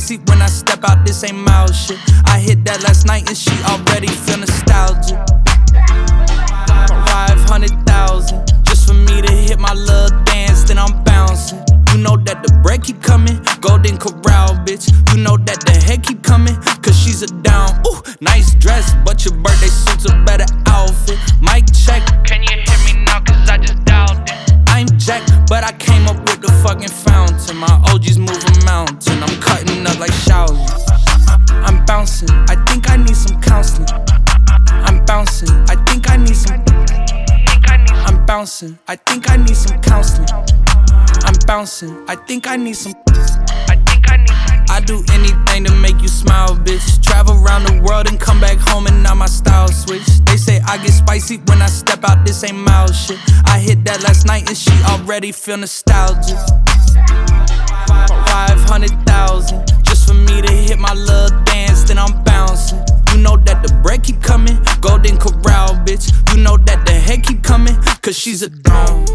spicy when I step out, this ain't mild shit. I hit that last night and she already feel nostalgic. 500,000 just for me to hit my little dance, then I'm bouncing. You know that the break keep coming, Golden Corral, bitch. You know that the head keep coming, cause she's a down. Ooh, nice dress, but your birthday suit's a better outfit. Mic check, can you hear me now, cause I just dialed it. I'm Jack, but I came up with the fucking fountain. My OG's move a mountain, I'm cutting up like Shaolin. I'm bouncing, I think I need some counseling. I'm bouncing, I think I need some. I'm bouncing, I think I need some counseling. I'm bouncing, I think I need some. I do anything to make you smile, bitch. Travel around the world and come back home and now my style switch. They say I get spicy when I step out, this ain't mild shit. I hit that last night and she already feel nostalgic. 500,000 just for me to hit my little dance, then I'm bouncing. You know that the break keep coming, Golden Corral, bitch. You know that the head keep coming, cause she's a dome.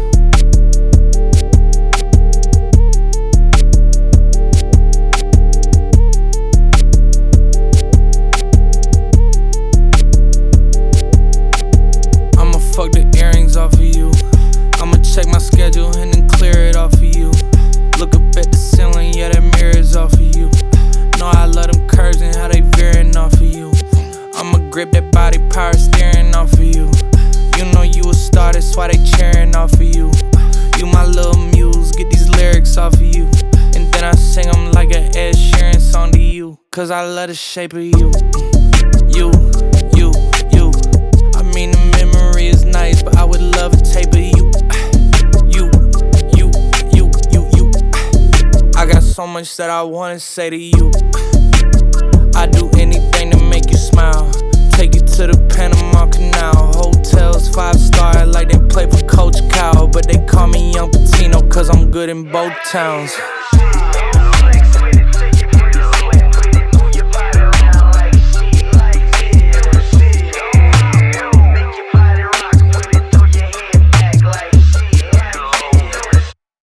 Fuck the earrings off of you. I'ma check my schedule and then clear it off of you. Look up at the ceiling, yeah, that mirror's off of you. Know I love them curves and how they veering off of you. I'ma grip that body power steering off of you. You know you a star, that's why they cheering off of you. You my little muse, get these lyrics off of you. And then I sing them like an Ed Sheeran song to you, cause I love the shape of you. You. I mean the memory is nice, but I would love a tape of you. You. I got so much that I wanna say to you. I do anything to make you smile. Take you to the Panama Canal. Hotels 5-star like they play for Coach Cal, but they call me Young Patino cause I'm good in both towns.